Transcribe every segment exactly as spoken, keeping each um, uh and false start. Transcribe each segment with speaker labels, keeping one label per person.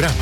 Speaker 1: programa.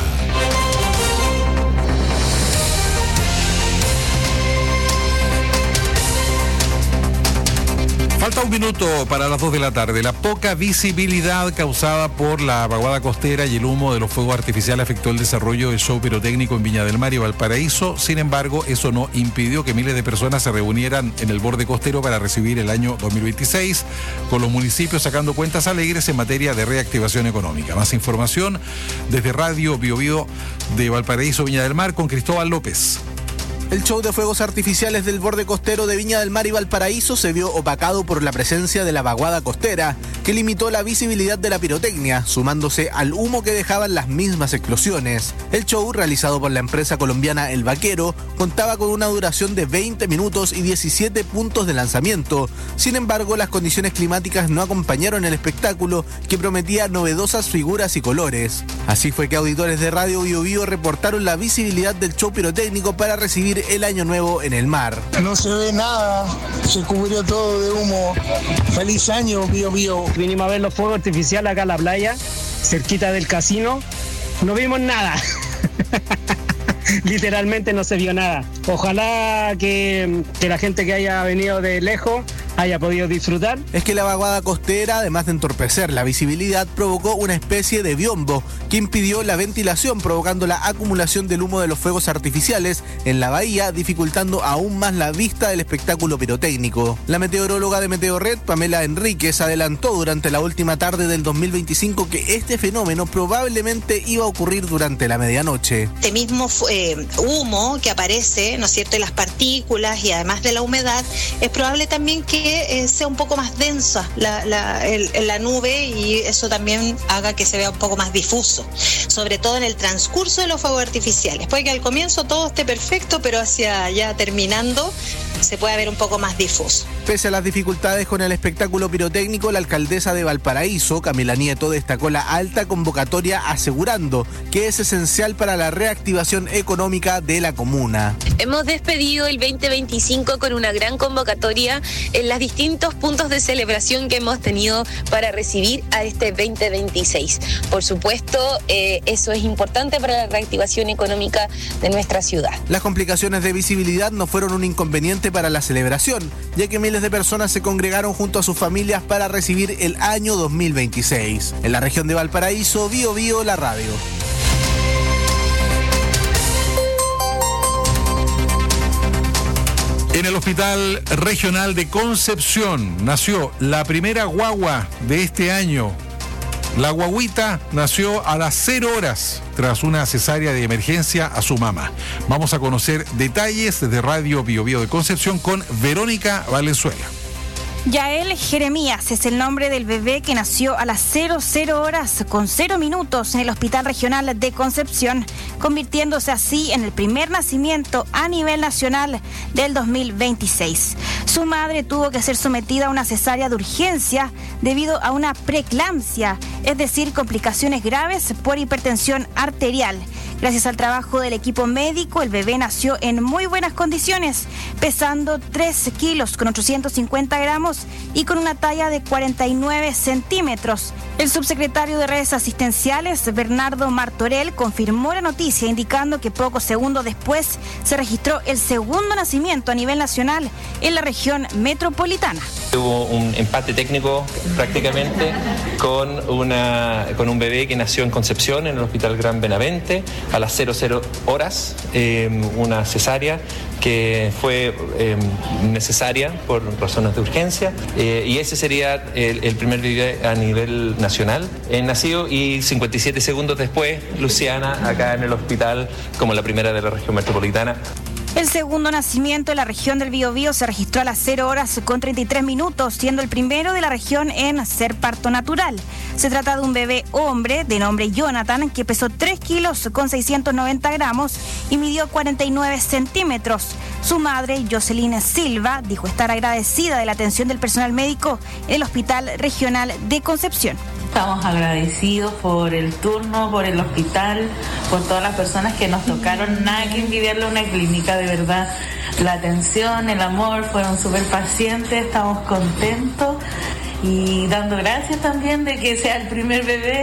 Speaker 1: Falta un minuto para las dos de la tarde. La poca visibilidad causada por la vaguada costera y el humo de los fuegos artificiales afectó el desarrollo del show pirotécnico en Viña del Mar y Valparaíso. Sin embargo, eso no impidió que miles de personas se reunieran en el borde costero para recibir el año dos mil veintiséis, con los municipios sacando cuentas alegres en materia de reactivación económica. Más información desde Radio Bio Bio de Valparaíso, Viña del Mar, con Cristóbal López.
Speaker 2: El show de fuegos artificiales del borde costero de Viña del Mar y Valparaíso se vio opacado por la presencia de la vaguada costera, que limitó la visibilidad de la pirotecnia, sumándose al humo que dejaban las mismas explosiones. El show, realizado por la empresa colombiana El Vaquero, contaba con una duración de veinte minutos y diecisiete puntos de lanzamiento. Sin embargo, las condiciones climáticas no acompañaron el espectáculo, que prometía novedosas figuras y colores. Así fue que auditores de Radio Bio Bio reportaron la visibilidad del show pirotécnico para recibir el año nuevo en el mar.
Speaker 3: No se ve nada, se cubrió todo de humo. Feliz año, Bio Bio.
Speaker 4: Vinimos a ver los fuegos artificiales acá en la playa, cerquita del casino. No vimos nada. Literalmente no se vio nada. Ojalá que, que la gente que haya venido de lejos haya podido disfrutar.
Speaker 2: Es que la vaguada costera, además de entorpecer la visibilidad, provocó una especie de biombo que impidió la ventilación, provocando la acumulación del humo de los fuegos artificiales en la bahía, dificultando aún más la vista del espectáculo pirotécnico. La meteoróloga de Meteorred, Pamela Enríquez, adelantó durante la última tarde del dos mil veinticinco que este fenómeno probablemente iba a ocurrir durante la medianoche.
Speaker 5: Este mismo eh, humo que aparece, ¿no es cierto?, y las partículas y además de la humedad, es probable también que Eh, sea un poco más densa la, la, el, la nube, y eso también haga que se vea un poco más difuso, sobre todo en el transcurso de los fuegos artificiales. Puede que al comienzo todo esté perfecto, pero hacia ya terminando se puede ver un poco más difuso.
Speaker 2: Pese a las dificultades con el espectáculo pirotécnico, la alcaldesa de Valparaíso, Camila Nieto, destacó la alta convocatoria, asegurando que es esencial para la reactivación económica de la comuna.
Speaker 6: Hemos despedido el veinte veinticinco con una gran convocatoria en los distintos puntos de celebración que hemos tenido para recibir a este veinte veintiséis. Por supuesto, eh, eso es importante para la reactivación económica de nuestra ciudad.
Speaker 2: Las complicaciones de visibilidad no fueron un inconveniente para la celebración, ya que miles de personas se congregaron junto a sus familias para recibir el año dos mil veintiséis. En la región de Valparaíso, Bio Bio, la radio.
Speaker 1: En el Hospital Regional de Concepción nació la primera guagua de este año. La guaguita nació a las cero horas tras una cesárea de emergencia a su mamá. Vamos a conocer detalles desde Radio Bio Bio de Concepción con Verónica Valenzuela.
Speaker 7: Yael Jeremías es el nombre del bebé que nació a las cero cero horas con cero minutos en el Hospital Regional de Concepción, convirtiéndose así en el primer nacimiento a nivel nacional del dos mil veintiséis. Su madre tuvo que ser sometida a una cesárea de urgencia debido a una preeclampsia, es decir, complicaciones graves por hipertensión arterial. Gracias al trabajo del equipo médico, el bebé nació en muy buenas condiciones, pesando tres kilos con ochocientos cincuenta gramos y con una talla de cuarenta y nueve centímetros. El subsecretario de Redes Asistenciales, Bernardo Martorell, confirmó la noticia, indicando que pocos segundos después se registró el segundo nacimiento a nivel nacional en la región metropolitana.
Speaker 8: Hubo un empate técnico prácticamente con, una, con un bebé que nació en Concepción, en el Hospital Gran Benavente, a las cero cero horas, eh, una cesárea que fue eh, necesaria por razones de urgencia, eh, y ese sería el, el primer bebé a nivel nacional eh, nacido, y cincuenta y siete segundos después, Luciana, acá en el hospital, como la primera de la región metropolitana.
Speaker 7: El segundo nacimiento en la región del Biobío se registró a las cero horas con treinta y tres minutos, siendo el primero de la región en ser parto natural. Se trata de un bebé hombre de nombre Jonathan, que pesó tres kilos con seiscientos noventa gramos y midió cuarenta y nueve centímetros. Su madre, Jocelyn Silva, dijo estar agradecida de la atención del personal médico en el Hospital Regional de Concepción.
Speaker 9: Estamos agradecidos por el turno, por el hospital, por todas las personas que nos tocaron. Nada que envidiarle a una clínica, de verdad. La atención, el amor, fueron súper pacientes, estamos contentos y dando gracias también de que sea el primer bebé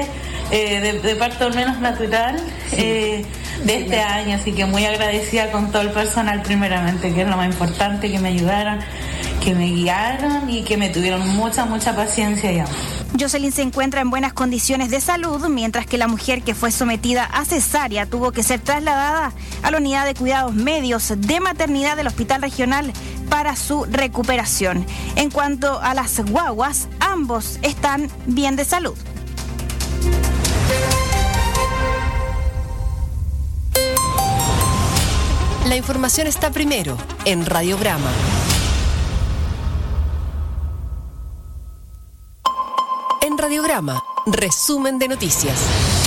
Speaker 9: eh, de, de parto al menos natural eh, de este año, así que muy agradecida con todo el personal primeramente, que es lo más importante, que me ayudaron, que me guiaron y que me tuvieron mucha, mucha paciencia y amor.
Speaker 7: Jocelyn se encuentra en buenas condiciones de salud, mientras que la mujer que fue sometida a cesárea tuvo que ser trasladada a la unidad de cuidados medios de maternidad del Hospital Regional para su recuperación. En cuanto a las guaguas, ambos están bien de salud.
Speaker 10: La información está primero en Radiograma. En Radiograma, resumen de noticias.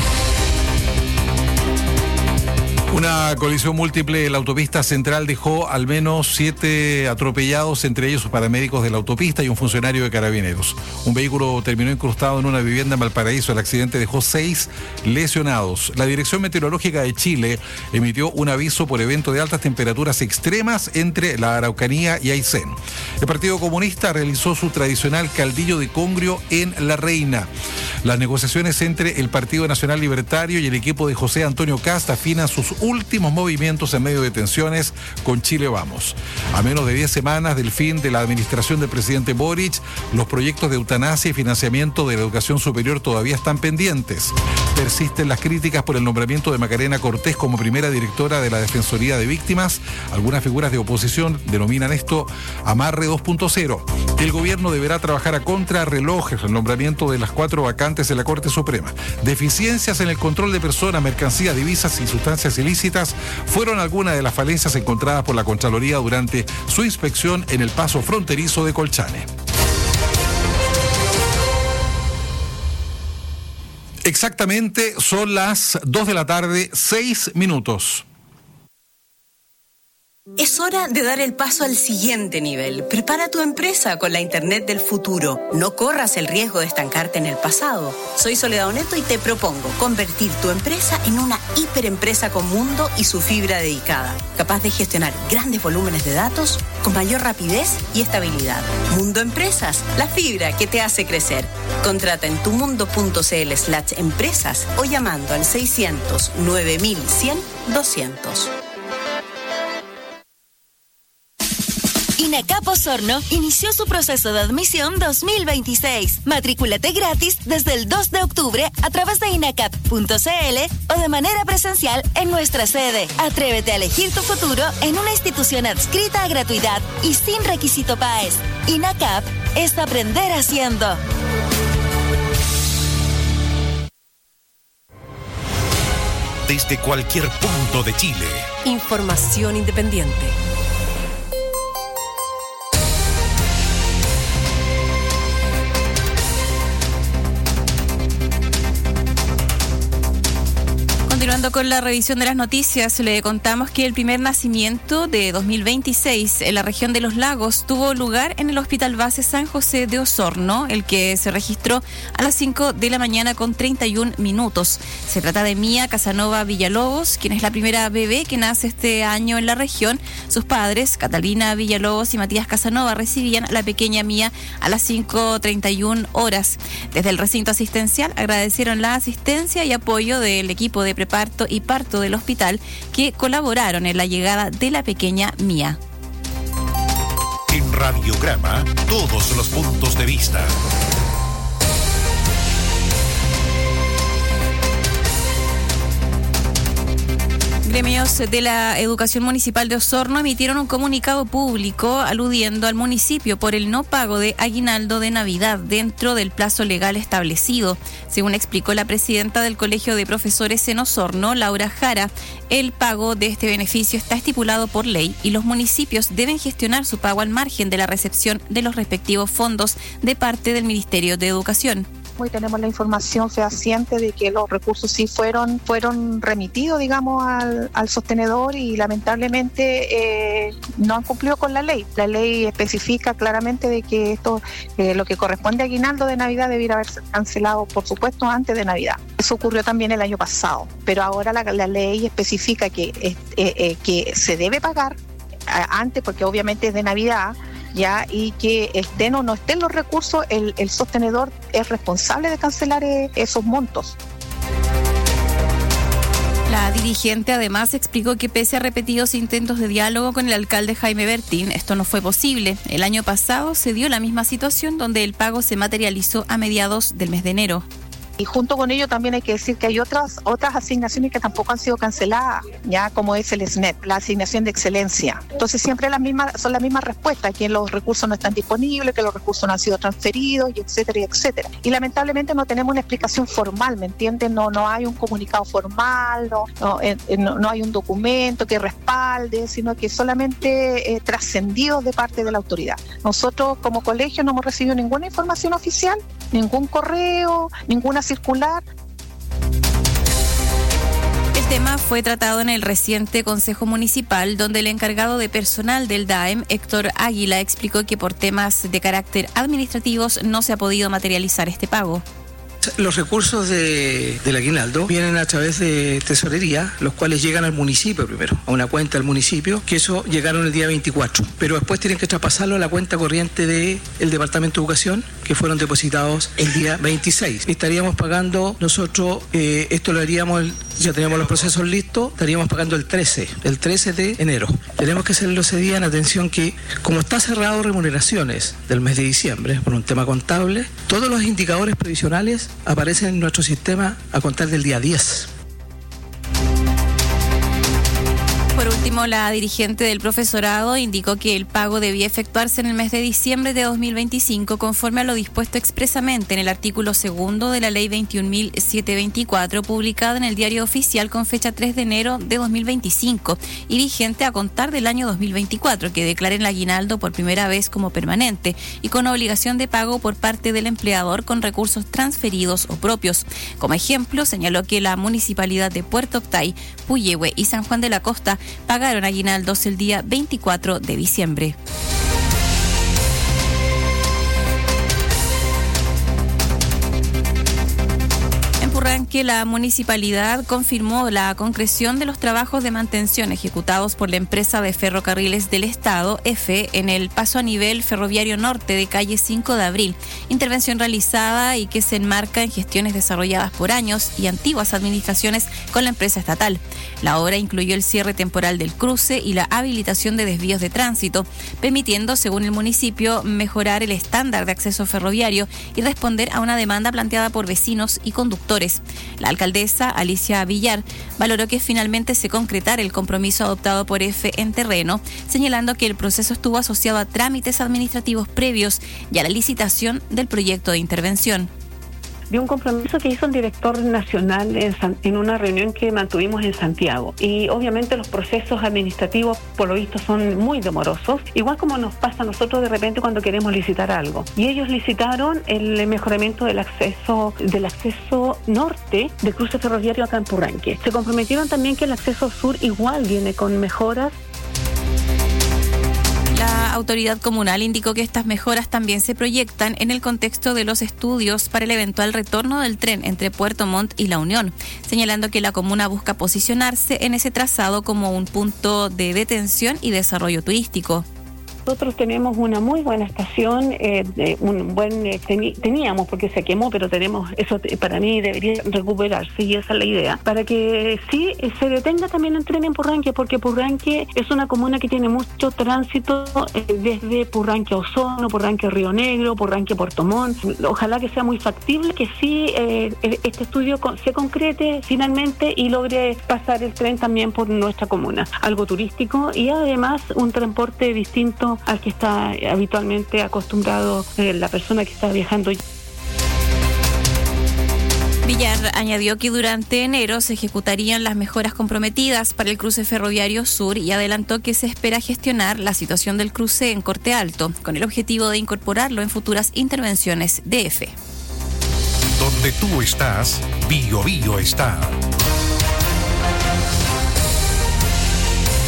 Speaker 1: Una colisión múltiple en la autopista central dejó al menos siete atropellados, entre ellos paramédicos de la autopista y un funcionario de Carabineros. Un vehículo terminó incrustado en una vivienda en Valparaíso. El accidente dejó seis lesionados. La Dirección Meteorológica de Chile emitió un aviso por evento de altas temperaturas extremas entre la Araucanía y Aysén. El Partido Comunista realizó su tradicional caldillo de congrio en La Reina. Las negociaciones entre el Partido Nacional Libertario y el equipo de José Antonio Kast afinan sus últimos movimientos en medio de tensiones con Chile Vamos. A menos de diez semanas del fin de la administración del presidente Boric, los proyectos de eutanasia y financiamiento de la educación superior todavía están pendientes. Persisten las críticas por el nombramiento de Macarena Cortés como primera directora de la Defensoría de Víctimas. Algunas figuras de oposición denominan esto amarre dos punto cero. El gobierno deberá trabajar a contrarreloj el nombramiento de las cuatro vacantes de la Corte Suprema. Deficiencias en el control de personas, mercancías, divisas y sustancias ilícitas fueron algunas de las falencias encontradas por la Contraloría durante su inspección en el paso fronterizo de Colchane. Exactamente son las dos de la tarde, seis minutos.
Speaker 11: Es hora de dar el paso al siguiente nivel. Prepara tu empresa con la Internet del futuro. No corras el riesgo de estancarte en el pasado. Soy Soledad Oneto y te propongo convertir tu empresa en una hiperempresa con mundo y su fibra dedicada, capaz de gestionar grandes volúmenes de datos con mayor rapidez y estabilidad. Mundo Empresas, la fibra que te hace crecer. Contrata en tumundo.cl slash empresas o llamando al seiscientos nueve mil cien doscientos.
Speaker 12: INACAP Osorno inició su proceso de admisión dos mil veintiséis. Matrículate gratis desde el dos de octubre a través de inacap punto cl o de manera presencial en nuestra sede. Atrévete a elegir tu futuro en una institución adscrita a gratuidad y sin requisito P A E S. INACAP es aprender haciendo.
Speaker 13: Desde cualquier punto de Chile.
Speaker 10: Información independiente.
Speaker 14: Continuando con la revisión de las noticias, le contamos que el primer nacimiento de dos mil veintiséis en la región de Los Lagos tuvo lugar en el Hospital Base San José de Osorno, el que se registró a las cinco de la mañana con treinta y un minutos. Se trata de Mía Casanova Villalobos, quien es la primera bebé que nace este año en la región. Sus padres, Catalina Villalobos y Matías Casanova, recibían a la pequeña Mía a las cinco treinta y una horas. Desde el recinto asistencial agradecieron la asistencia y apoyo del equipo de preparación parto y parto del hospital que colaboraron en la llegada de la pequeña Mía.
Speaker 13: En Radiograma, todos los puntos de vista.
Speaker 14: Gremios de la Educación Municipal de Osorno emitieron un comunicado público aludiendo al municipio por el no pago de aguinaldo de Navidad dentro del plazo legal establecido. Según explicó la presidenta del Colegio de Profesores en Osorno, Laura Jara, el pago de este beneficio está estipulado por ley y los municipios deben gestionar su pago al margen de la recepción de los respectivos fondos de parte del Ministerio de Educación.
Speaker 15: Y tenemos la información fehaciente de que los recursos sí fueron fueron remitidos, digamos, al, al sostenedor y lamentablemente eh, no han cumplido con la ley. La ley especifica claramente de que esto, eh, lo que corresponde a aguinaldo de Navidad debiera haberse cancelado, por supuesto, antes de Navidad. Eso ocurrió también el año pasado, pero ahora la, la ley especifica que, eh, eh, que se debe pagar eh, antes, porque obviamente es de Navidad, ya, y que estén o no estén los recursos, el, el sostenedor es responsable de cancelar eh, esos montos.
Speaker 14: La dirigente además explicó que pese a repetidos intentos de diálogo con el alcalde Jaime Bertín, esto no fue posible. El año pasado se dio la misma situación donde el pago se materializó a mediados del mes de enero.
Speaker 15: Y junto con ello también hay que decir que hay otras otras asignaciones que tampoco han sido canceladas, ya como es el S N E P, la asignación de excelencia. Entonces siempre las mismas, son las mismas respuestas, que los recursos no están disponibles, que los recursos no han sido transferidos, y etcétera, y etcétera. Y lamentablemente no tenemos una explicación formal, ¿me entienden? No, no hay un comunicado formal, no, no, eh, no, no hay un documento que respalde, sino que solamente eh, trascendidos de parte de la autoridad. Nosotros como colegio no hemos recibido ninguna información oficial, ningún correo, ninguna circular.
Speaker 14: El tema fue tratado en el reciente Consejo Municipal, donde el encargado de personal del D A E M, Héctor Águila, explicó que por temas de carácter administrativos no se ha podido materializar este pago.
Speaker 16: Los recursos de, del aguinaldo vienen a través de tesorería, los cuales llegan al municipio primero, a una cuenta del municipio, que eso llegaron el día veinticuatro, pero después tienen que traspasarlo a la cuenta corriente del Departamento de Educación, que fueron depositados el día veintiséis. Estaríamos pagando nosotros, eh, esto lo haríamos, el, ya tenemos los procesos listos, estaríamos pagando el trece, el trece de enero. Tenemos que hacerlo ese día en atención que, como está cerrado remuneraciones del mes de diciembre, por un tema contable, todos los indicadores previsionales aparecen en nuestro sistema a contar del día diez.
Speaker 14: Por último, la dirigente del profesorado indicó que el pago debía efectuarse en el mes de diciembre de dos mil veinticinco conforme a lo dispuesto expresamente en el artículo segundo de la ley veintiún mil setecientos veinticuatro, publicada en el Diario Oficial con fecha tres de enero de dos mil veinticinco y vigente a contar del año dos mil veinticuatro, que declara el aguinaldo por primera vez como permanente y con obligación de pago por parte del empleador con recursos transferidos o propios. Como ejemplo, señaló que la municipalidad de Puerto Octay, Puyehue y San Juan de la Costa pagaron aguinaldos el día veinticuatro de diciembre. Que la municipalidad confirmó la concreción de los trabajos de mantención ejecutados por la empresa de ferrocarriles del Estado, E F E, en el paso a nivel ferroviario norte de calle cinco de abril, intervención realizada y que se enmarca en gestiones desarrolladas por años y antiguas administraciones con la empresa estatal. La obra incluyó el cierre temporal del cruce y la habilitación de desvíos de tránsito, permitiendo, según el municipio, mejorar el estándar de acceso ferroviario y responder a una demanda planteada por vecinos y conductores. La alcaldesa, Alicia Villar, valoró que finalmente se concretara el compromiso adoptado por E F E en terreno, señalando que el proceso estuvo asociado a trámites administrativos previos y a la licitación del proyecto de intervención.
Speaker 17: De un compromiso que hizo el director nacional en, San, en una reunión que mantuvimos en Santiago. Y obviamente los procesos administrativos, por lo visto, son muy demorosos, igual como nos pasa a nosotros de repente cuando queremos licitar algo. Y ellos licitaron el mejoramiento del acceso del acceso norte del cruce ferroviario acá en Purranque. Se comprometieron también que el acceso sur igual viene con mejoras.
Speaker 14: La autoridad comunal indicó que estas mejoras también se proyectan en el contexto de los estudios para el eventual retorno del tren entre Puerto Montt y La Unión, señalando que la comuna busca posicionarse en ese trazado como un punto de detención y desarrollo turístico.
Speaker 17: Nosotros tenemos una muy buena estación, eh, de un buen eh, teni- teníamos porque se quemó, pero tenemos eso te, para mí debería recuperarse y esa es la idea, para que sí eh, se detenga también el tren en Purranque, porque Purranque es una comuna que tiene mucho tránsito eh, desde Purranque a Osorno, Purranque a Río Negro, Purranque a Puerto Montt. Ojalá que sea muy factible, que sí eh, este estudio con, se concrete finalmente y logre pasar el tren también por nuestra comuna, algo turístico y además un transporte distinto al que está habitualmente acostumbrado eh, la persona que está viajando.
Speaker 14: Villar añadió que durante enero se ejecutarían las mejoras comprometidas para el cruce ferroviario sur y adelantó que se espera gestionar la situación del cruce en Corte Alto, con el objetivo de incorporarlo en futuras intervenciones de E F E.
Speaker 13: Donde tú estás, Bio Bio está.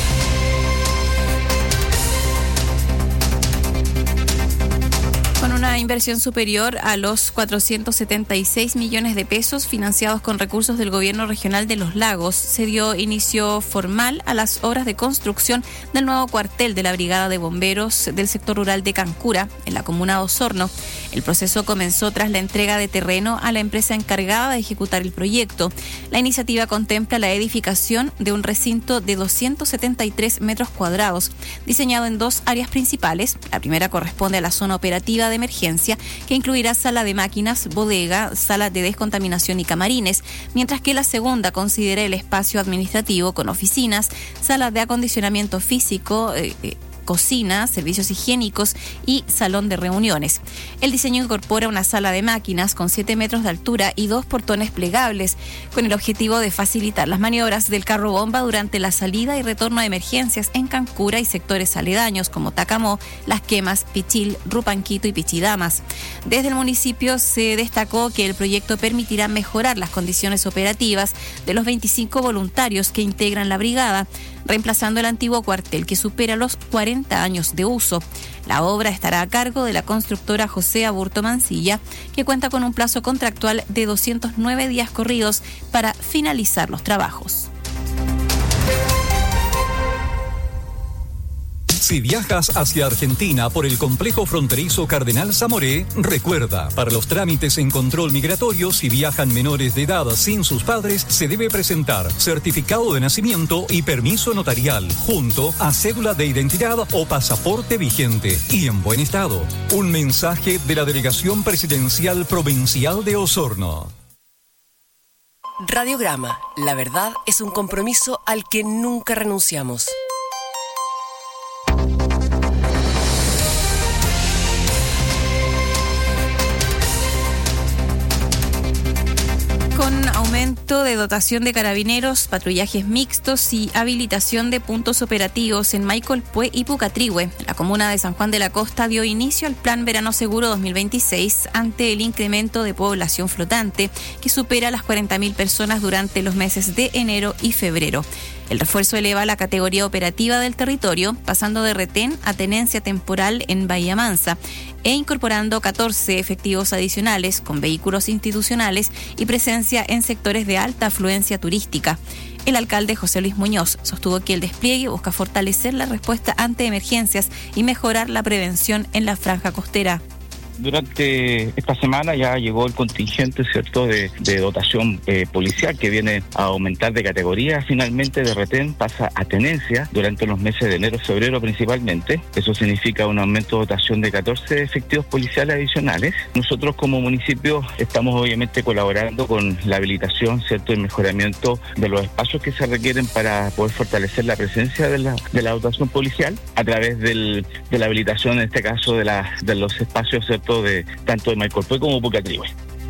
Speaker 14: Con una Una inversión superior a los cuatrocientos setenta y seis millones de pesos financiados con recursos del Gobierno Regional de Los Lagos se dio inicio formal a las obras de construcción del nuevo cuartel de la Brigada de Bomberos del sector rural de Cancura, en la comuna de Osorno. El proceso comenzó tras la entrega de terreno a la empresa encargada de ejecutar el proyecto. La iniciativa contempla la edificación de un recinto de doscientos setenta y tres metros cuadrados, diseñado en dos áreas principales. La primera corresponde a la zona operativa de emergencia, que incluirá sala de máquinas, bodega, sala de descontaminación y camarines, mientras que la segunda considera el espacio administrativo con oficinas, salas de acondicionamiento físico, eh, eh, cocina, servicios higiénicos y salón de reuniones. El diseño incorpora una sala de máquinas con siete metros de altura y dos portones plegables, con el objetivo de facilitar las maniobras del carro bomba durante la salida y retorno de emergencias en Cancura y sectores aledaños como Tacamó, Las Quemas, Pichil, Rupanquito y Pichidamas. Desde el municipio se destacó que el proyecto permitirá mejorar las condiciones operativas de los veinticinco voluntarios que integran la brigada, reemplazando el antiguo cuartel que supera los cuarenta años de uso. La obra estará a cargo de la constructora José Aburto Mancilla, que cuenta con un plazo contractual de doscientos nueve días corridos para finalizar los trabajos.
Speaker 18: Si viajas hacia Argentina por el complejo fronterizo Cardenal Zamoré, recuerda, para los trámites en control migratorio, si viajan menores de edad sin sus padres, se debe presentar certificado de nacimiento y permiso notarial, junto a cédula de identidad o pasaporte vigente y en buen estado. Un mensaje de la Delegación Presidencial Provincial de Osorno.
Speaker 10: Radiograma, la verdad es un compromiso al que nunca renunciamos.
Speaker 14: Con aumento de dotación de carabineros, patrullajes mixtos y habilitación de puntos operativos en Maicolpué y Pucatrihue, la comuna de San Juan de la Costa dio inicio al Plan Verano Seguro dos mil veintiséis ante el incremento de población flotante que supera las cuarenta mil personas durante los meses de enero y febrero. El refuerzo eleva la categoría operativa del territorio, pasando de retén a tenencia temporal en Bahía Mansa e incorporando catorce efectivos adicionales con vehículos institucionales y presencia en sectores de alta afluencia turística. El alcalde José Luis Muñoz sostuvo que el despliegue busca fortalecer la respuesta ante emergencias y mejorar la prevención en la franja costera.
Speaker 19: Durante esta semana ya llegó el contingente, ¿cierto?, de, de dotación eh, policial, que viene a aumentar de categoría. Finalmente, de retén pasa a tenencia durante los meses de enero y febrero principalmente. Eso significa un aumento de dotación de catorce efectivos policiales adicionales. Nosotros como municipio estamos obviamente colaborando con la habilitación, ¿cierto?, y el mejoramiento de los espacios que se requieren para poder fortalecer la presencia de la, de la dotación policial a través del, de la habilitación, en este caso, de, la, de los espacios, ¿cierto?, de tanto de Maicolpué como Pucatrihue.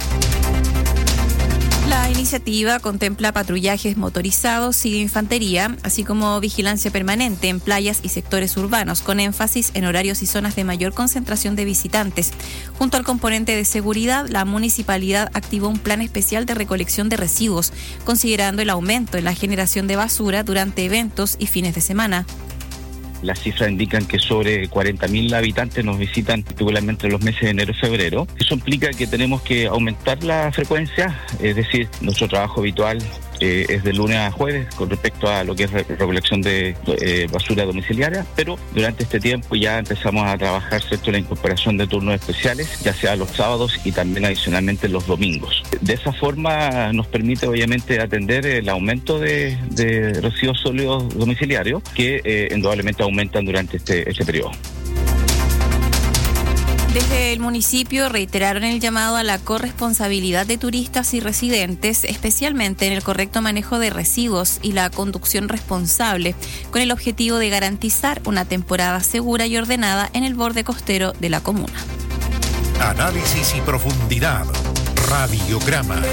Speaker 14: La iniciativa contempla patrullajes motorizados y de infantería, así como vigilancia permanente en playas y sectores urbanos, con énfasis en horarios y zonas de mayor concentración de visitantes. Junto al componente de seguridad, la municipalidad activó un plan especial de recolección de residuos, considerando el aumento en la generación de basura durante eventos y fines de semana.
Speaker 19: Las cifras indican que sobre cuarenta mil habitantes nos visitan particularmente en los meses de enero y febrero. Eso implica que tenemos que aumentar la frecuencia, es decir, nuestro trabajo habitual eh, es de lunes a jueves con respecto a lo que es re- recolección de eh, basura domiciliaria, pero durante este tiempo ya empezamos a trabajar, ¿cierto?, la incorporación de turnos especiales, ya sea los sábados y también adicionalmente los domingos. De esa forma nos permite obviamente atender el aumento de, de residuos sólidos domiciliarios que eh, indudablemente aumentan durante este, este periodo.
Speaker 14: Desde el municipio reiteraron el llamado a la corresponsabilidad de turistas y residentes, especialmente en el correcto manejo de residuos y la conducción responsable, con el objetivo de garantizar una temporada segura y ordenada en el borde costero de la comuna.
Speaker 13: Análisis y profundidad. Radiograma.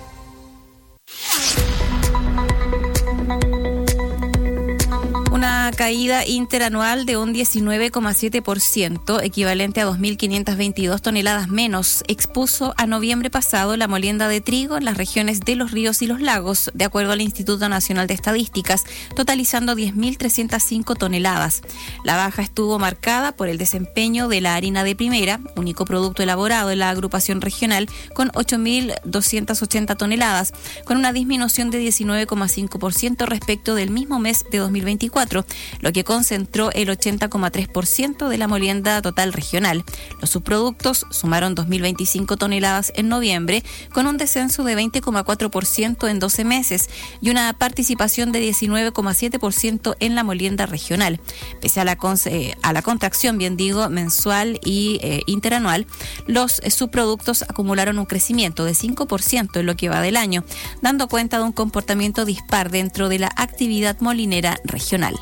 Speaker 14: Una caída interanual de un diecinueve coma siete por ciento, equivalente a dos mil quinientas veintidós toneladas menos, expuso a noviembre pasado la molienda de trigo en las regiones de los ríos y los lagos, de acuerdo al Instituto Nacional de Estadísticas, totalizando diez mil trescientas cinco toneladas. La baja estuvo marcada por el desempeño de la harina de primera, único producto elaborado en la agrupación regional, con ocho mil doscientas ochenta toneladas, con una disminución de diecinueve coma cinco por ciento respecto del mismo mes de dos mil veinticuatro, lo que concentró el ochenta coma tres por ciento de la molienda total regional. Los subproductos sumaron dos mil veinticinco toneladas en noviembre, con un descenso de veinte coma cuatro por ciento en doce meses y una participación de diecinueve coma siete por ciento en la molienda regional. Pese a la, con, eh, a la contracción, bien digo, mensual y eh, interanual, los eh, subproductos acumularon un crecimiento de cinco por ciento en lo que va del año, dando cuenta de un comportamiento dispar dentro de la actividad molinera regional.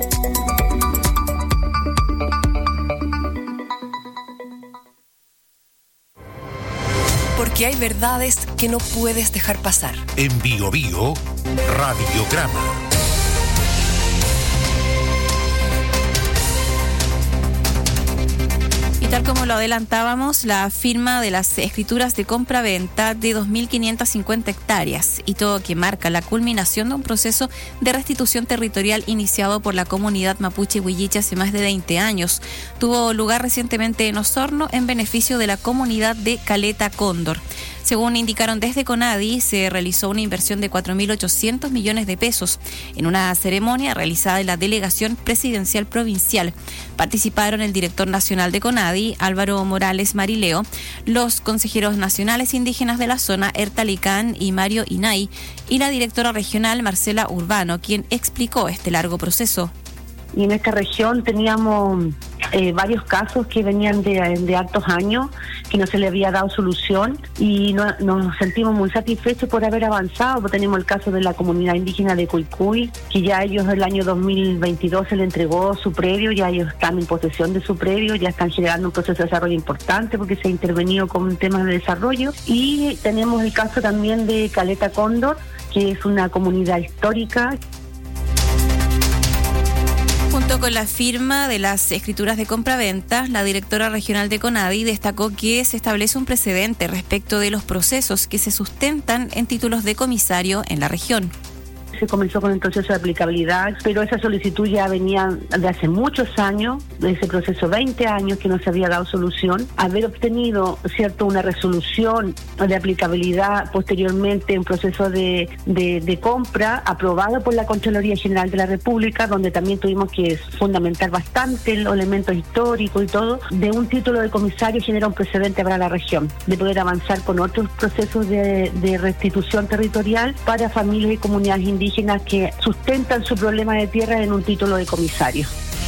Speaker 10: Porque hay verdades que no puedes dejar pasar.
Speaker 13: En Bio Bio, Radiograma.
Speaker 14: Tal como lo adelantábamos, la firma de las escrituras de compra-venta de dos mil quinientas cincuenta hectáreas, hito que marca la culminación de un proceso de restitución territorial iniciado por la comunidad mapuche huilliche hace más de veinte años, tuvo lugar recientemente en Osorno en beneficio de la comunidad de Caleta Cóndor. Según indicaron desde CONADI, se realizó una inversión de cuatro mil ochocientos millones de pesos en una ceremonia realizada en la Delegación Presidencial Provincial. Participaron el director nacional de CONADI, Álvaro Morales Marileo, los consejeros nacionales indígenas de la zona, Ertalicán y Mario Inay, y la directora regional, Marcela Urbano, quien explicó este largo proceso.
Speaker 17: Y en esta región teníamos eh, varios casos que venían de, de hartos años, que no se le había dado solución, y no, nos sentimos muy satisfechos por haber avanzado. Tenemos el caso de la comunidad indígena de Cuicuy, que ya ellos el año dos mil veintidós se le entregó su predio, ya ellos están en posesión de su predio, ya están generando un proceso de desarrollo importante porque se ha intervenido con temas de desarrollo. Y tenemos el caso también de Caleta Cóndor, que es una comunidad histórica.
Speaker 14: Junto con la firma de las escrituras de compraventa, la directora regional de CONADI destacó que se establece un precedente respecto de los procesos que se sustentan en títulos de comisario en la región.
Speaker 17: Se comenzó con el proceso de aplicabilidad, pero esa solicitud ya venía de hace muchos años, de ese proceso veinte años que no se había dado solución. Haber obtenido, cierto, una resolución de aplicabilidad posteriormente, un proceso de, de, de compra aprobado por la Contraloría General de la República, donde también tuvimos que fundamentar bastante los elementos históricos y todo, de un título de comisario genera un precedente para la región, de poder avanzar con otros procesos de, de restitución territorial para familias y comunidades indígenas que sustentan su problema de tierra en un título de comisario.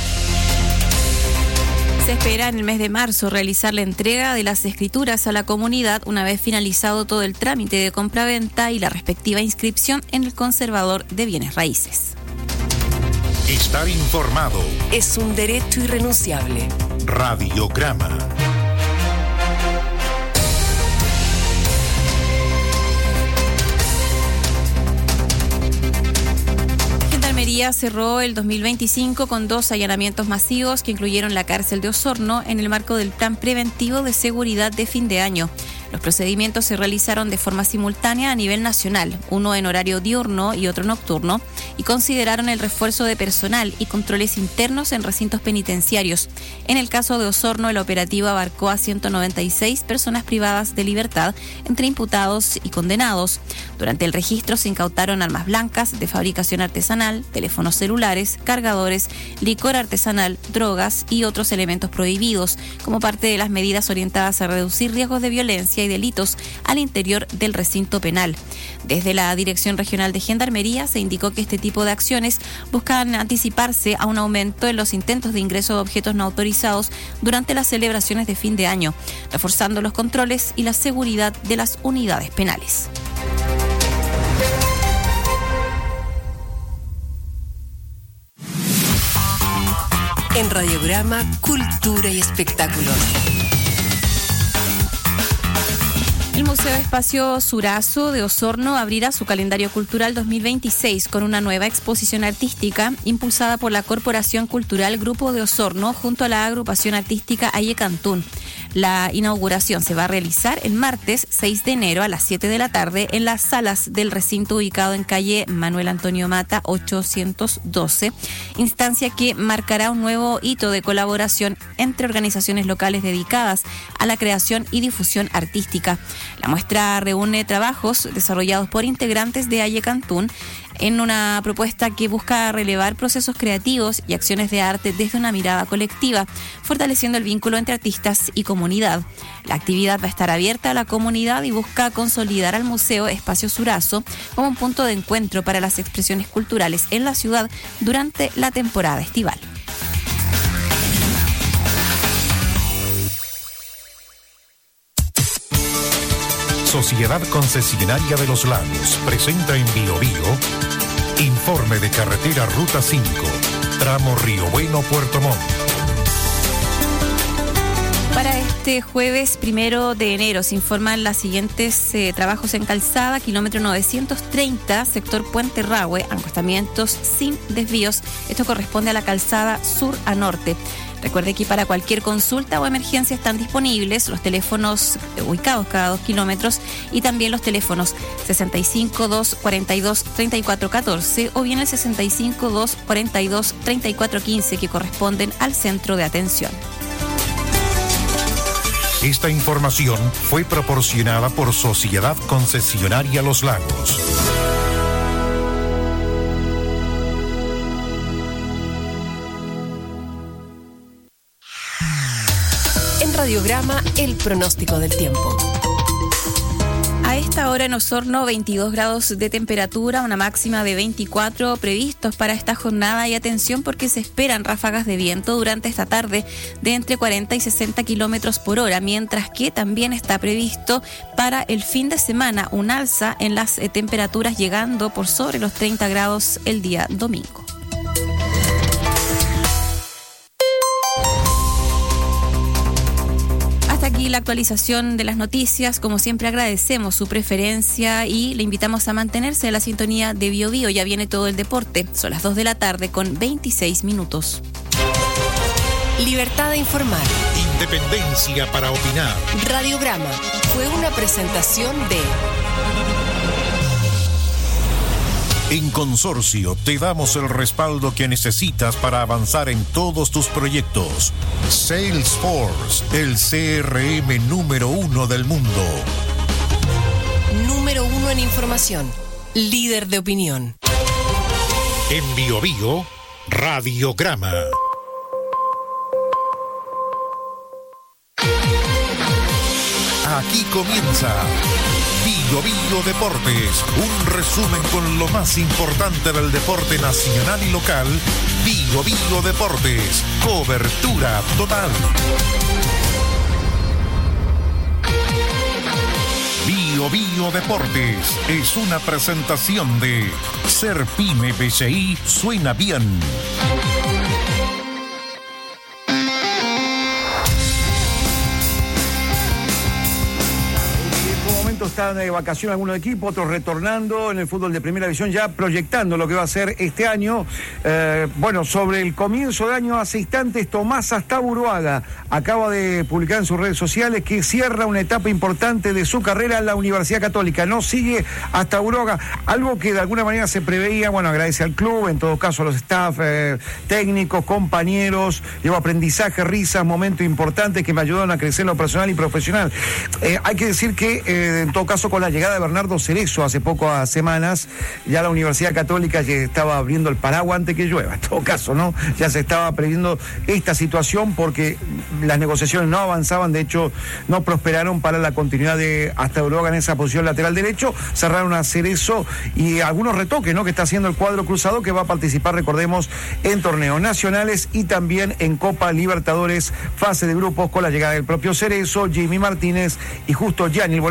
Speaker 14: Se espera en el mes de marzo realizar la entrega de las escrituras a la comunidad una vez finalizado todo el trámite de compraventa y la respectiva inscripción en el conservador de bienes raíces.
Speaker 13: Estar informado
Speaker 10: es un derecho irrenunciable.
Speaker 13: Radiograma.
Speaker 14: Gendarmería cerró el dos mil veinticinco con dos allanamientos masivos que incluyeron la cárcel de Osorno en el marco del plan preventivo de seguridad de fin de año. Los procedimientos se realizaron de forma simultánea a nivel nacional, uno en horario diurno y otro nocturno, y consideraron el refuerzo de personal y controles internos en recintos penitenciarios. En el caso de Osorno, el operativo abarcó a ciento noventa y seis personas privadas de libertad, entre imputados y condenados. Durante el registro se incautaron armas blancas de fabricación artesanal, teléfonos celulares, cargadores, licor artesanal, drogas y otros elementos prohibidos, como parte de las medidas orientadas a reducir riesgos de violencia y delitos al interior del recinto penal. Desde la Dirección Regional de Gendarmería se indicó que este tipo de acciones buscan anticiparse a un aumento en los intentos de ingreso de objetos no autorizados durante las celebraciones de fin de año, reforzando los controles y la seguridad de las unidades penales.
Speaker 10: En Radiograma, Cultura y Espectáculos.
Speaker 14: El Museo Espacio Surazo de Osorno abrirá su calendario cultural dos mil veintiséis con una nueva exposición artística impulsada por la Corporación Cultural Grupo de Osorno junto a la agrupación artística Aye Cantún. La inauguración se va a realizar el martes seis de enero a las siete de la tarde en las salas del recinto ubicado en calle Manuel Antonio Mata ochocientos doce, instancia que marcará un nuevo hito de colaboración entre organizaciones locales dedicadas a la creación y difusión artística. La muestra reúne trabajos desarrollados por integrantes de Aye Cantún en una propuesta que busca relevar procesos creativos y acciones de arte desde una mirada colectiva, fortaleciendo el vínculo entre artistas y comunidad. La actividad va a estar abierta a la comunidad y busca consolidar al Museo Espacio Surazo como un punto de encuentro para las expresiones culturales en la ciudad durante la temporada estival.
Speaker 13: Sociedad Concesionaria de los Lagos presenta en Bio Bio informe de carretera Ruta cinco, tramo Río Bueno, Puerto Montt.
Speaker 14: Para este jueves primero de enero se informan los siguientes eh, trabajos en calzada: kilómetro novecientos treinta, sector Puente Rahue, acostamientos sin desvíos. Esto corresponde a la calzada sur a norte. Recuerde que para cualquier consulta o emergencia están disponibles los teléfonos ubicados cada dos kilómetros y también los teléfonos sesenta y cinco, dos cuarenta y dos, treinta y cuatro catorce o bien el sesenta y cinco, dos cuarenta y dos, treinta y cuatro quince que corresponden al centro de atención.
Speaker 13: Esta información fue proporcionada por Sociedad Concesionaria Los Lagos.
Speaker 10: En Radiograma, el pronóstico del tiempo.
Speaker 14: A esta hora en Osorno, veintidós grados de temperatura, una máxima de veinticuatro previstos para esta jornada, y atención porque se esperan ráfagas de viento durante esta tarde de entre cuarenta y sesenta kilómetros por hora, mientras que también está previsto para el fin de semana un alza en las eh, temperaturas llegando por sobre los treinta grados el día domingo. Aquí la actualización de las noticias. Como siempre, agradecemos su preferencia y le invitamos a mantenerse en la sintonía de Bio Bio. Ya viene todo el deporte. Son las dos de la tarde con veintiséis minutos.
Speaker 10: Libertad de informar.
Speaker 13: Independencia para opinar.
Speaker 10: Radiograma fue una presentación de...
Speaker 13: En Consorcio te damos el respaldo que necesitas para avanzar en todos tus proyectos. Salesforce, el C R M número uno del mundo.
Speaker 10: Número uno en información. Líder de opinión.
Speaker 13: En Bio Bio, Radiograma. Aquí comienza Bio Bio Deportes, un resumen con lo más importante del deporte nacional y local. Bio Bio Deportes, cobertura total. Bio Bio Deportes es una presentación de Ser Pyme B C I suena bien.
Speaker 20: Están de vacaciones algunos equipos, otros retornando en el fútbol de primera división, ya proyectando lo que va a ser este año. Eh, bueno, sobre el comienzo de año, hace instantes, Tomás Astaburuaga acaba de publicar en sus redes sociales que cierra una etapa importante de su carrera en la Universidad Católica. No sigue Astaburuaga, algo que de alguna manera se preveía. Bueno, agradece al club, en todo caso a los staff, eh, técnicos, compañeros, llevo aprendizaje, risas, momentos importantes que me ayudaron a crecer en lo personal y profesional. Eh, hay que decir que eh, en todo caso, con la llegada de Bernardo Cerezo hace pocas semanas, ya la Universidad Católica ya estaba abriendo el paraguas antes que llueva, en todo caso, ¿no? Ya se estaba previendo esta situación porque las negociaciones no avanzaban, de hecho, no prosperaron para la continuidad de Astaburuaga en esa posición lateral derecho. Cerraron a Cerezo y algunos retoques, ¿no?, que está haciendo el cuadro cruzado, que va a participar, recordemos, en torneos nacionales y también en Copa Libertadores, fase de grupos, con la llegada del propio Cerezo, Jimmy Martínez y justo Gianni, el volante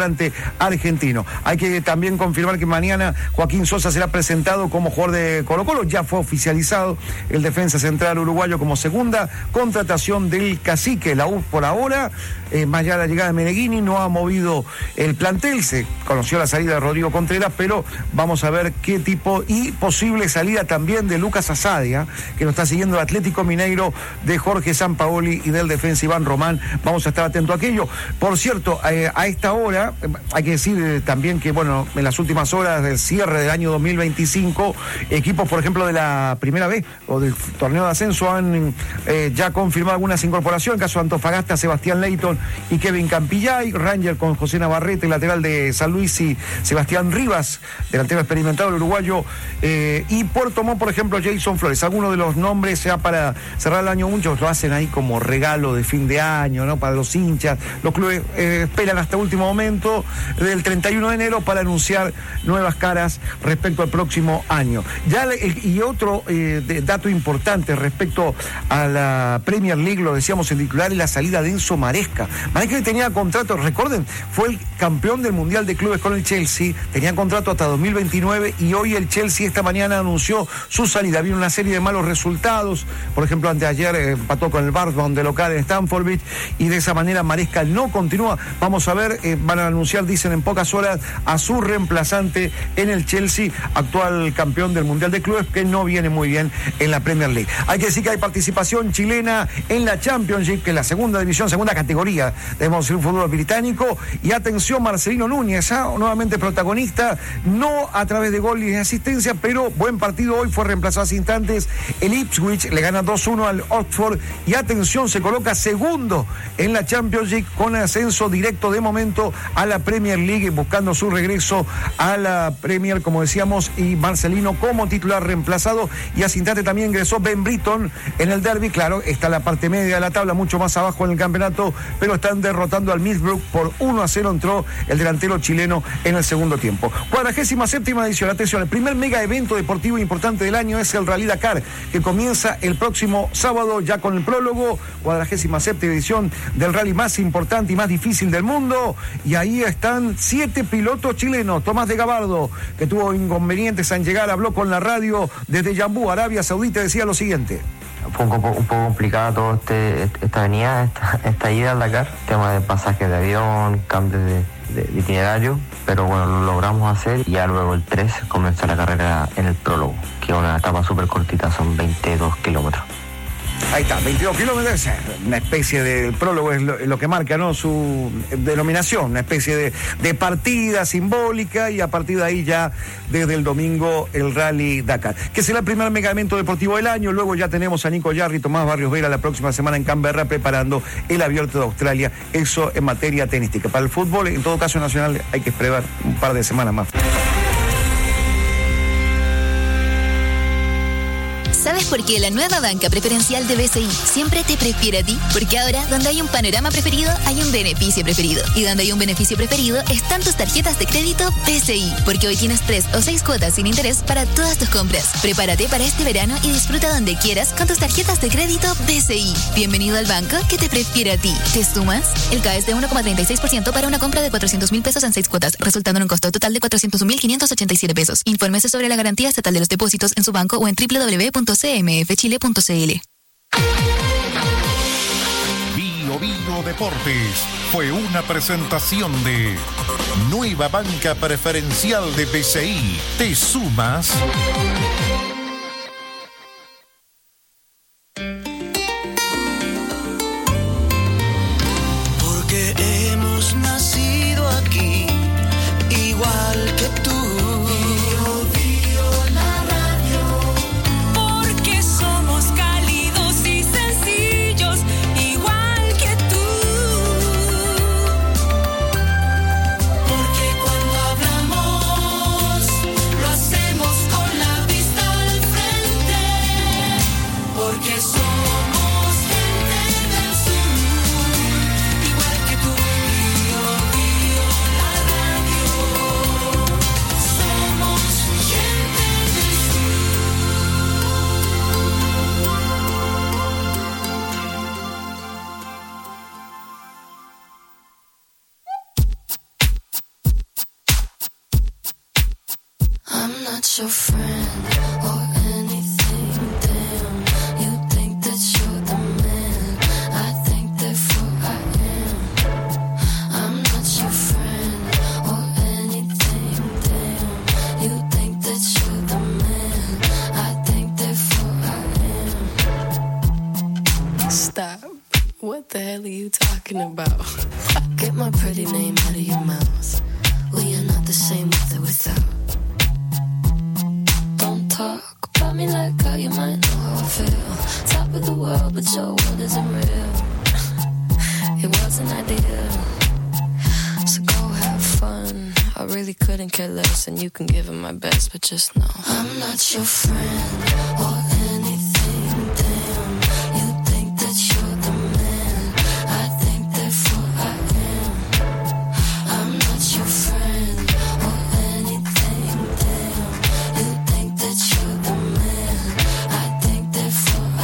Speaker 20: argentino. Hay que también confirmar que mañana Joaquín Sosa será presentado como jugador de Colo-Colo. Ya fue oficializado el defensa central uruguayo como segunda contratación del Cacique. La U por ahora, eh, más allá de la llegada de Meneghini, no ha movido el plantel. Se conoció la salida de Rodrigo Contreras, pero vamos a ver qué tipo y posible salida también de Lucas Asadia, que nos está siguiendo el Atlético Mineiro, de Jorge Sampaoli y del defensa Iván Román. Vamos a estar atentos a aquello. Por cierto, eh, a esta hora, eh, hay que decir eh, también que, bueno, en las últimas horas del cierre del año dos mil veinticinco, equipos, por ejemplo, de la primera vez o del torneo de ascenso han eh, ya confirmado algunas incorporaciones. En caso de Antofagasta, Sebastián Leighton y Kevin Campillay. Ranger con José Navarrete, lateral de San Luis, y Sebastián Rivas, delantero experimentado del uruguayo. Eh, y Puerto Montt, por ejemplo, Jason Flores. Algunos de los nombres ya para cerrar el año, muchos lo hacen ahí como regalo de fin de año, ¿no? Para los hinchas. Los clubes eh, esperan hasta último momento del treinta y uno de enero para anunciar nuevas caras respecto al próximo año. Ya el, y otro eh, de, dato importante respecto a la Premier League, lo decíamos en titular, es la salida de Enzo Maresca. Maresca tenía contrato, recuerden, fue el campeón del Mundial de Clubes con el Chelsea, tenía contrato hasta dos mil veintinueve y hoy el Chelsea esta mañana anunció su salida. Vino una serie de malos resultados, por ejemplo, anteayer eh, empató con el Barton de local en Stamford Bridge, y de esa manera Maresca no continúa. Vamos a ver, eh, van a anunciar, dicen en pocas horas, a su reemplazante en el Chelsea, actual campeón del Mundial de Clubes, que no viene muy bien en la Premier League. Hay que decir que hay participación chilena en la Championship, que es la segunda división, segunda categoría, debemos decir, un fútbol británico. Y atención, Marcelino Núñez, ¿eh? nuevamente protagonista, no a través de gol y de asistencia, pero buen partido hoy, fue reemplazado hace instantes. El Ipswich le gana dos uno al Oxford y atención, se coloca segundo en la Championship con ascenso directo de momento a la Premier League, buscando su regreso a la Premier, como decíamos, y Marcelino como titular reemplazado. Y hace instante también ingresó Ben Britton en el derby. Claro, está en la parte media de la tabla, mucho más abajo en el campeonato, pero están derrotando al Middlesbrough por uno a cero. Entró el delantero chileno en el segundo tiempo. cuadragésima séptima edición, atención, el primer mega evento deportivo importante del año es el Rally Dakar, que comienza el próximo sábado ya con el prólogo. cuadragésima séptima edición del rally más importante y más difícil del mundo, y ahí están siete pilotos chilenos. Tomás de Gabardo, que tuvo inconvenientes en llegar, habló con la radio desde Yambú, Arabia Saudita, decía lo siguiente:
Speaker 21: fue un poco, un poco complicada toda este, esta venida, esta, esta ida al Dakar, tema de pasajes de avión, cambios de, de, de itinerario, pero bueno, lo logramos hacer, y ya luego el tres comenzó la carrera en el prólogo, que es una etapa súper cortita, son veintidós kilómetros.
Speaker 20: Ahí está, veintidós kilómetros, una especie de prólogo, es lo, lo que marca, ¿no?, su denominación, una especie de, de partida simbólica, y a partir de ahí ya desde el domingo el Rally Dakar, que será el primer mega evento deportivo del año. Luego ya tenemos a Nico Yarri, Tomás Barrios Vera la próxima semana en Canberra preparando el Abierto de Australia, eso en materia tenística. Para el fútbol, en todo caso nacional, hay que esperar un par de semanas más.
Speaker 12: ¿Sabes por qué la nueva banca preferencial de B C I siempre te prefiere a ti? Porque ahora, donde hay un panorama preferido, hay un beneficio preferido. Y donde hay un beneficio preferido, están tus tarjetas de crédito B C I. Porque hoy tienes tres o seis cuotas sin interés para todas tus compras. Prepárate para este verano y disfruta donde quieras con tus tarjetas de crédito B C I. Bienvenido al banco que te prefiere a ti. ¿Te sumas? El K A es de uno coma treinta y seis por ciento para una compra de cuatrocientos mil pesos en seis cuotas, resultando en un costo total de cuatrocientos mil quinientos ochenta y siete pesos. Infórmese sobre la garantía estatal de los depósitos en su banco o en doble u doble u doble u punto c m f chile punto c l.
Speaker 13: Bio Bio Deportes fue una presentación de Nueva Banca Preferencial de B C I. ¿Te sumas?
Speaker 22: Porque hemos nacido aquí, igual que tú. La
Speaker 3: your friend or anything. Damn, you think that you're the man. I think therefore I am. I'm not your friend or anything. Damn, you think that you're the man. I think therefore I am. Stop. What the hell are you talking about? Get my pretty name out of your mouth. We are not the same with or without. Don't talk about me like how you might know how I feel. Top of the world, but your world isn't real. It wasn't ideal. So go have fun. I really couldn't care less, and you can give it my best, but just know I'm not your friend or anything. Damn, you think that you're the man. I think therefore I am. I'm not your friend or anything. Damn, you think that you're the man. I think therefore I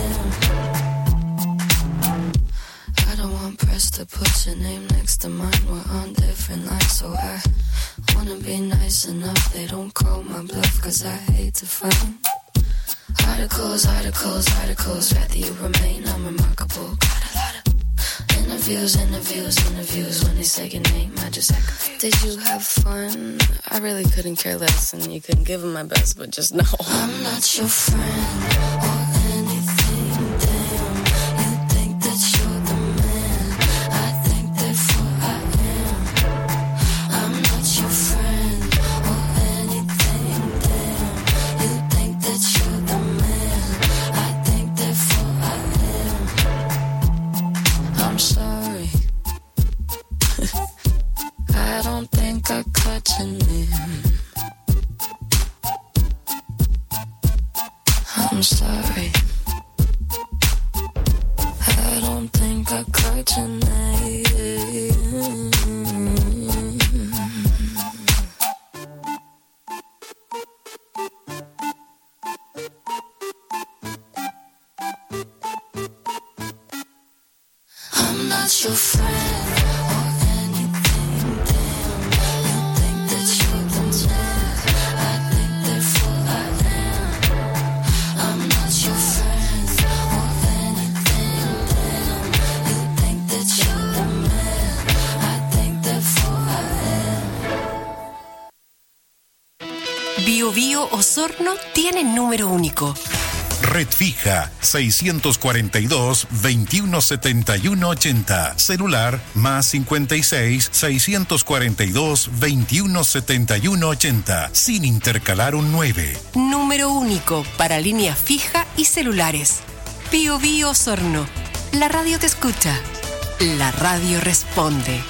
Speaker 3: am. I don't want press to put your name next to mine. We're on different lines, so I wanna be nice enough. They don't call my bluff, cause I hate to find articles, articles, articles. Rather you remain unremarkable. Got a lot of interviews, interviews, interviews. When they say your name, I just act confused. Did you have fun? I really couldn't care less, and you couldn't give them my best, but just know I'm not your friend or anything. Damn, you think that you're the man. I think therefore I am. I'm not your friend or anything. Damn, you think that you're the man. I think therefore I am. I'm sorry. I don't think I caught your name. I'm sorry. I don't think I caught your name. I'm not your friend or anything. Damn, you think that you're the man. I think therefore I am. I'm not your friend or anything. Damn, you think that you're the man. I think therefore I am.
Speaker 10: Bio Bio Osorno tiene número único.
Speaker 13: Red fija seiscientos cuarenta y dos, veintiuno setenta y uno ochenta. Celular más cincuenta y seis, seiscientos cuarenta y dos, veintiuno setenta y uno ochenta. Sin intercalar un nueve.
Speaker 10: Número único para línea fija y celulares. Bio Bio Osorno. La radio te escucha. La radio responde.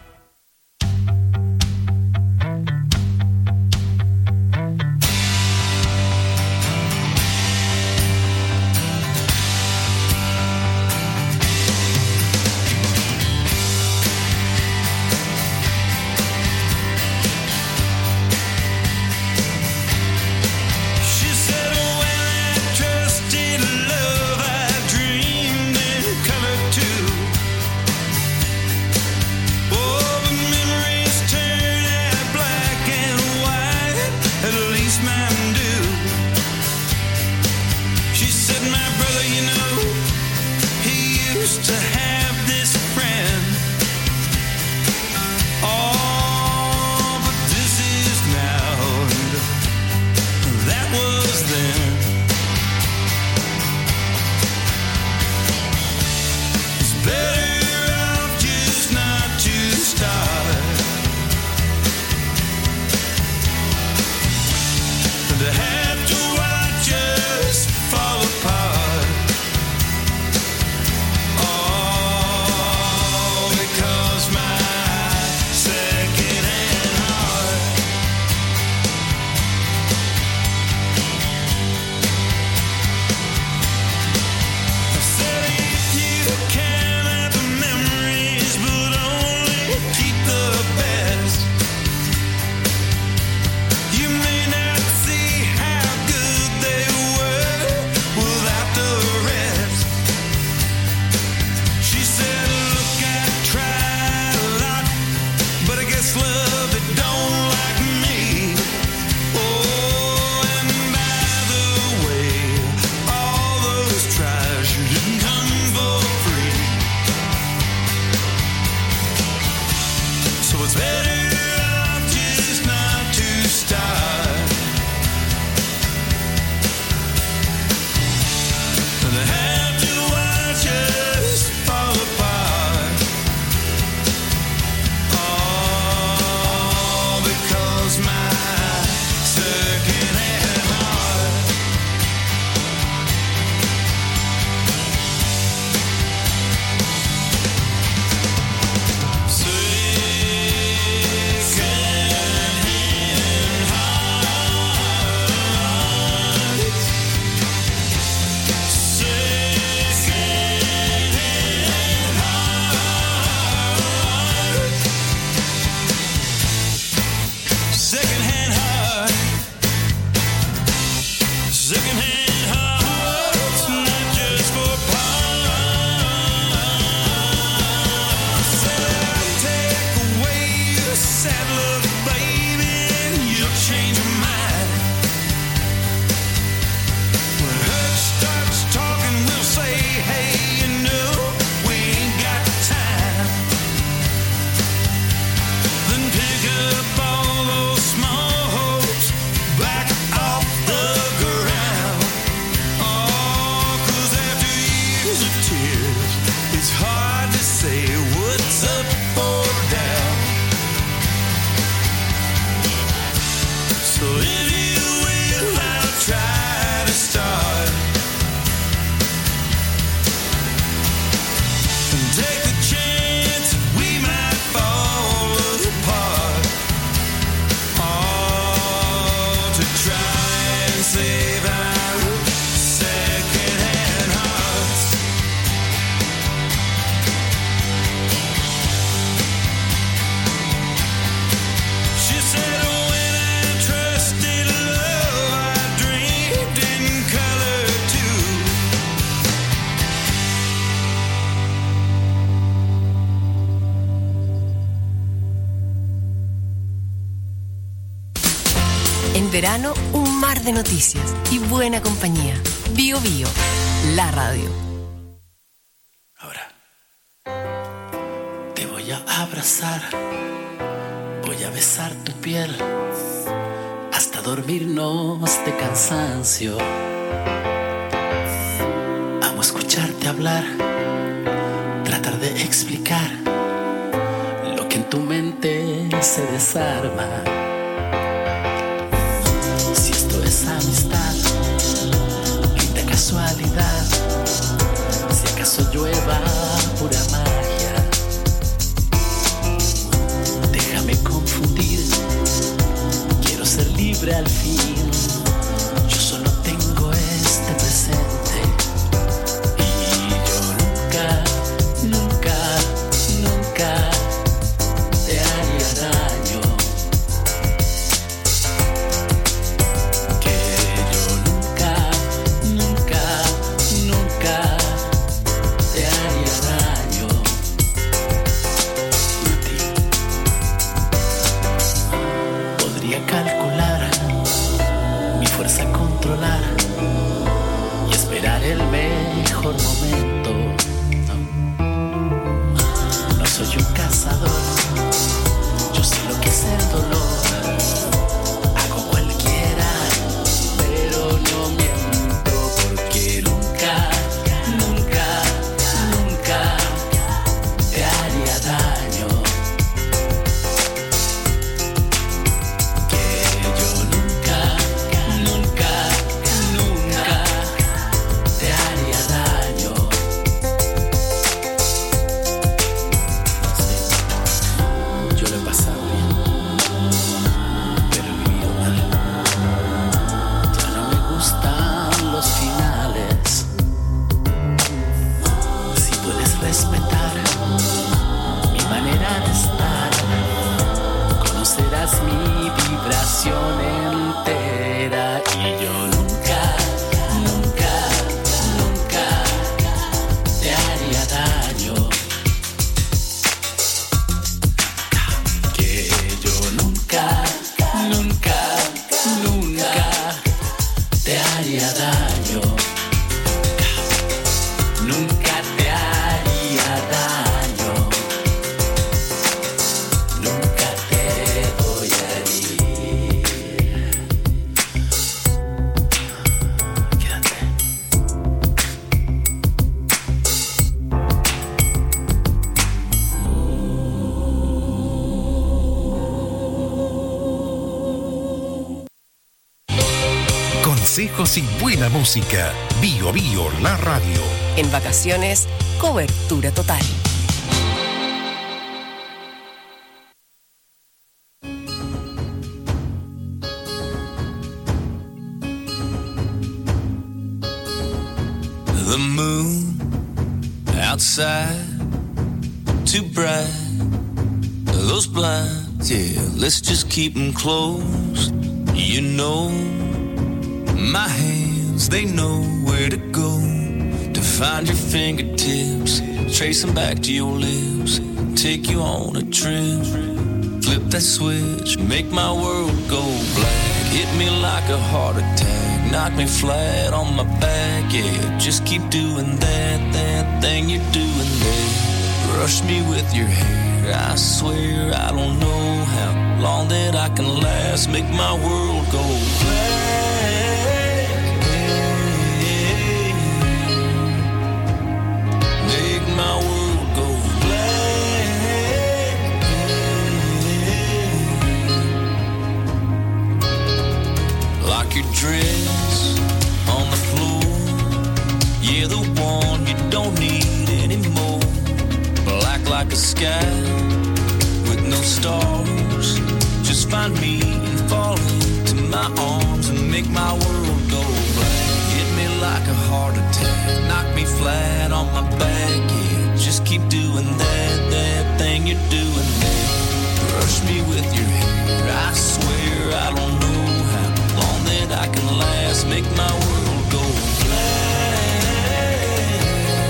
Speaker 22: She said, "Oh, well, I trusted love I dreamed in color too." Oh, but memories turn out black and white, at least mine do. She said, "My brother, you know, he used to have this friend. Oh, but this is now, and that was then. It's better off just not to start than to have to watch us fall apart. All because my second-hand heart said, "If you can have the memories, but only keep the best, you may not see how save our second-hand hearts. She said when I trusted love, I dreamed in color too.
Speaker 10: En verano, un mar de noticias y buena compañía. Bio Bio, la radio.
Speaker 4: Te voy a abrazar, voy a besar tu piel, hasta dormirnos de cansancio. Amo escucharte hablar, tratar de explicar lo que en tu mente se desarma. Si esto es amistad, linda casualidad, si acaso llueva pura magia. Déjame confundir, quiero ser libre al fin. Yo solo tengo este presente y yo nunca, nunca, nunca te haría daño. Que yo nunca, nunca, nunca te haría daño. Podría calcular mi fuerza, controlar y esperar el mejor momento. No soy un cazador, yo sé lo que es el dolor. Hago cualquiera, pero no miento, porque nunca, nunca, nunca te haría daño. Yo nunca, nunca, nunca te haría daño. Sí, yo lo he pasado bien, pero he vivido mal. Ya no me gustan los finales. Si puedes respetar mi manera de estar, conocerás mi vibración entera. Y yo nunca, nunca, nunca te haría daño. Que yo nunca, nunca, nunca te haría daño. Nunca te haría daño. Nunca te voy a herir. Quédate.
Speaker 13: Consejos y buena música. Bio Bio, la radio.
Speaker 10: En vacaciones, cobertura total.
Speaker 22: The moon outside, too bright. Those blinds, yeah, let's just keep them closed. You know, my hands, they know where to go to find your fingertips, trace them back to your lips, take you on a trip. Flip that switch, make my world go black. Hit me like a heart attack, knock me flat on my back. Yeah, just keep doing that, that thing you're doing there. Rush me with your hair, I swear I don't know how long that I can last. Make my world go black. Make my world go black. Like your dress on the floor, yeah, the one you don't need anymore. Black like a sky with no stars. Just find me and fall into my arms and make my world go keep doing that, that thing you're doing there. Brush me with your hair, I swear I don't know how long that I can last. Make my world go black.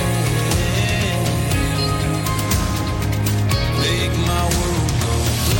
Speaker 22: Make my world go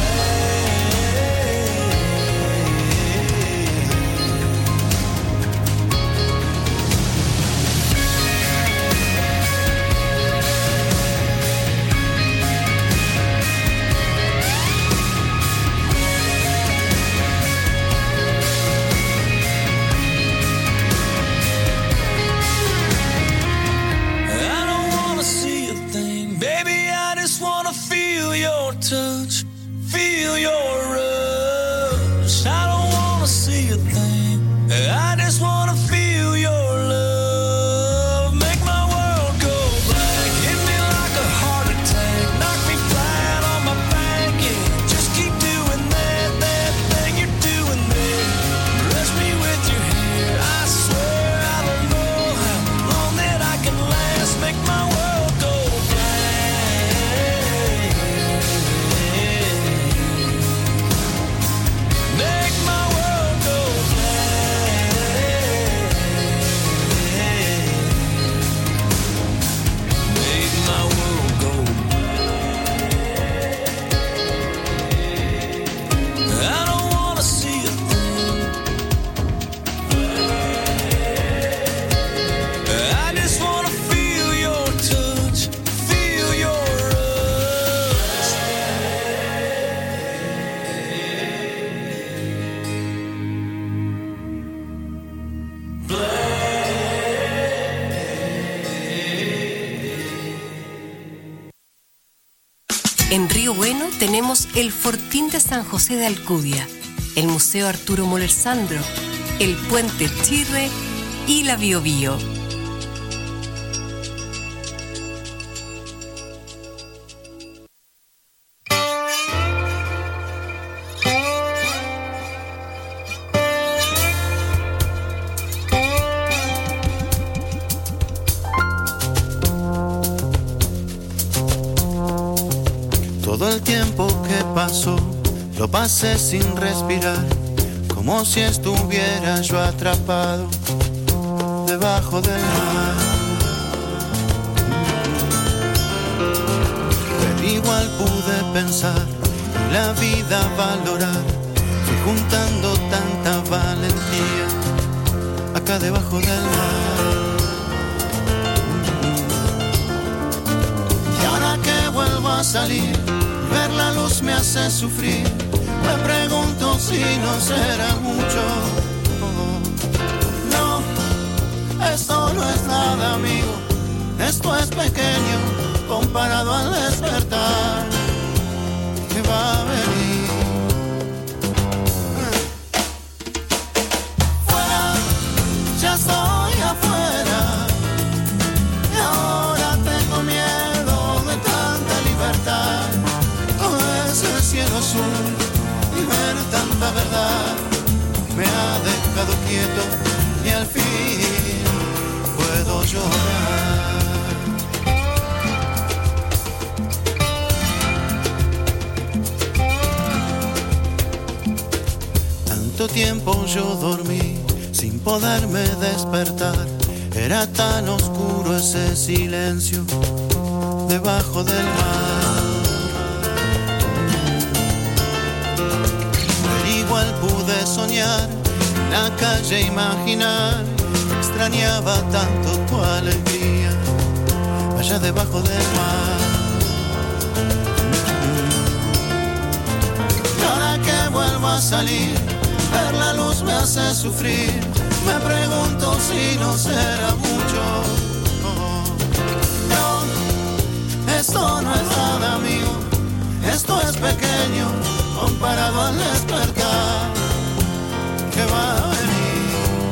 Speaker 22: touch, feel your rush. I don't wanna see a thing, I just wanna feel your love. Make my world go black, hit me like a heart attack, knock me flat on my back, yeah. Just keep doing that, that thing you're doing there. Brush me with your hair, I swear I don't know how long that I can last. Make my world go
Speaker 10: En Río Bueno tenemos el Fortín de San José de Alcudia, el Museo Arturo Moller Sandro, el Puente Chirre y la Biobío.
Speaker 5: Todo el tiempo que pasó lo pasé sin respirar, como si estuviera yo atrapado debajo del mar. Pero igual pude pensar y la vida valorar. Fui juntando tanta valentía acá debajo del mar. Y ahora que vuelvo a salir, ver la luz me hace sufrir. Me pregunto si no será mucho. No, esto no es nada, amigo. Esto es pequeño comparado al despertar que va a venir. Fuera, ya estoy afuera. Y ahora tengo miedo de tanta libertad. El cielo azul y ver tanta verdad me ha dejado quieto y al fin puedo llorar. Tanto tiempo yo dormí sin poderme despertar. Era tan oscuro ese silencio debajo del mar. Igual pude soñar, en la calle imaginar, extrañaba tanto tu alegría, allá debajo del mar. Y ahora que vuelvo a salir, ver la luz me hace sufrir, me pregunto si no será mucho. No, esto no es nada, amigo, esto es pequeño comparado al despertar que va a venir.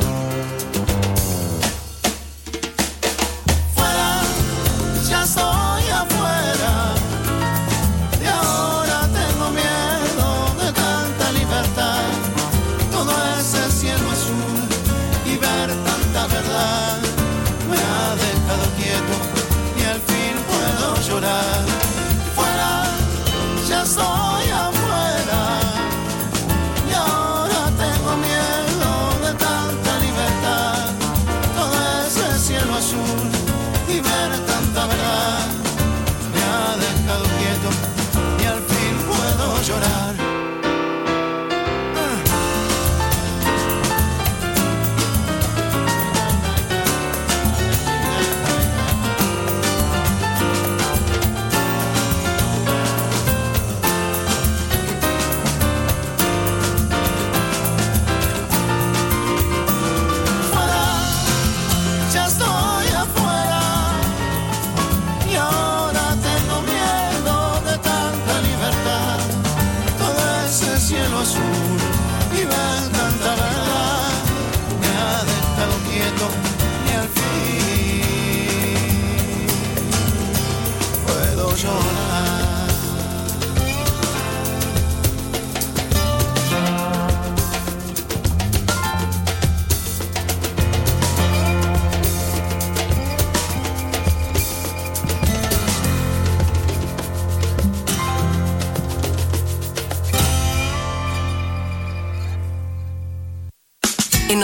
Speaker 5: Fuera, ya estoy afuera. Y ahora tengo miedo de tanta libertad. Todo ese cielo azul y ver tanta verdad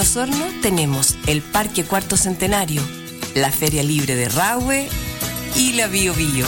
Speaker 10: Osorno tenemos el Parque Cuarto Centenario, la Feria Libre de Rahue y la Bio Bio.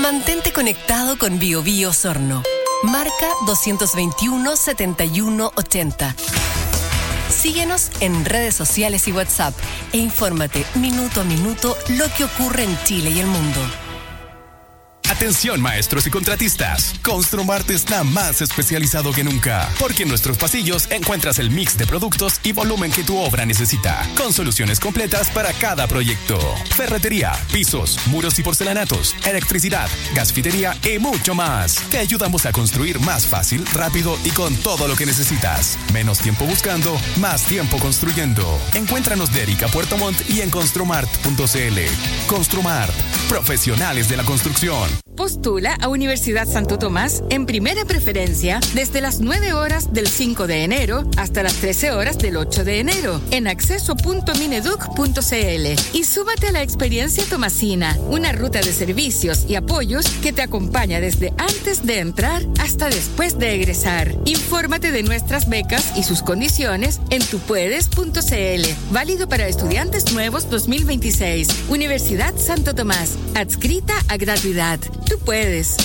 Speaker 10: Mantente conectado con Bio Bio Osorno. Marca dos veintiuno, setenta y uno, ochenta. Síguenos en redes sociales y WhatsApp e infórmate minuto a minuto lo que ocurre en Chile y el mundo.
Speaker 2: Atención maestros y contratistas, Construmart está más especializado que nunca, porque en nuestros pasillos encuentras el mix de productos y volumen que tu obra necesita, con soluciones completas para cada proyecto. Ferretería, pisos, muros y porcelanatos, electricidad, gasfitería y mucho más. Te ayudamos a construir más fácil, rápido y con todo lo que necesitas. Menos tiempo buscando, más tiempo construyendo. Encuéntranos de Erika Puerto Montt y en construmart punto cl. Construmart, profesionales de la construcción.
Speaker 6: Postula a Universidad Santo Tomás en primera preferencia desde las nueve horas del cinco de enero hasta las trece horas del ocho de enero en acceso punto mineduc punto cl y súmate a la experiencia tomasina, una ruta de servicios y apoyos que te acompaña desde antes de entrar hasta después de egresar. Infórmate de nuestras becas y sus condiciones en tupuedes punto cl. Válido para estudiantes nuevos dos mil veintiséis. Universidad Santo Tomás, adscrita a gratuidad. Tú puedes.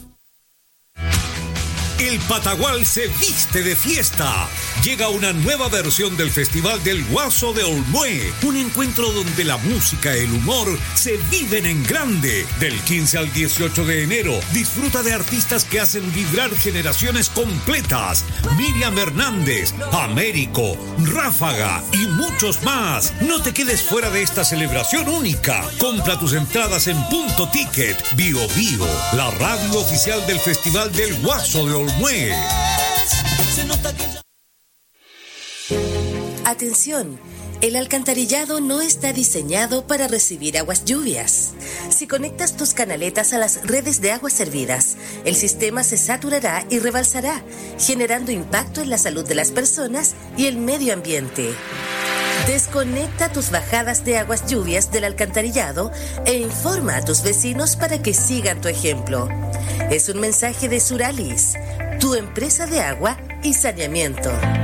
Speaker 23: El Patagual se viste de fiesta. Llega una nueva versión del Festival del Guaso de Olmué. Un encuentro donde la música y el humor se viven en grande. Del quince al dieciocho de enero, disfruta de artistas que hacen vibrar generaciones completas. Miriam Hernández, Américo, Ráfaga y muchos más. No te quedes fuera de esta celebración única. Compra tus entradas en Punto Ticket. Bio Bio, la radio oficial del Festival del Guaso de Olmué.
Speaker 24: Atención, el alcantarillado no está diseñado para recibir aguas lluvias. Si conectas tus canaletas a las redes de aguas servidas, el sistema se saturará y rebalsará, generando impacto en la salud de las personas y el medio ambiente. Desconecta tus bajadas de aguas lluvias del alcantarillado e informa a tus vecinos para que sigan tu ejemplo. Es un mensaje de Suralis, tu empresa de agua y saneamiento.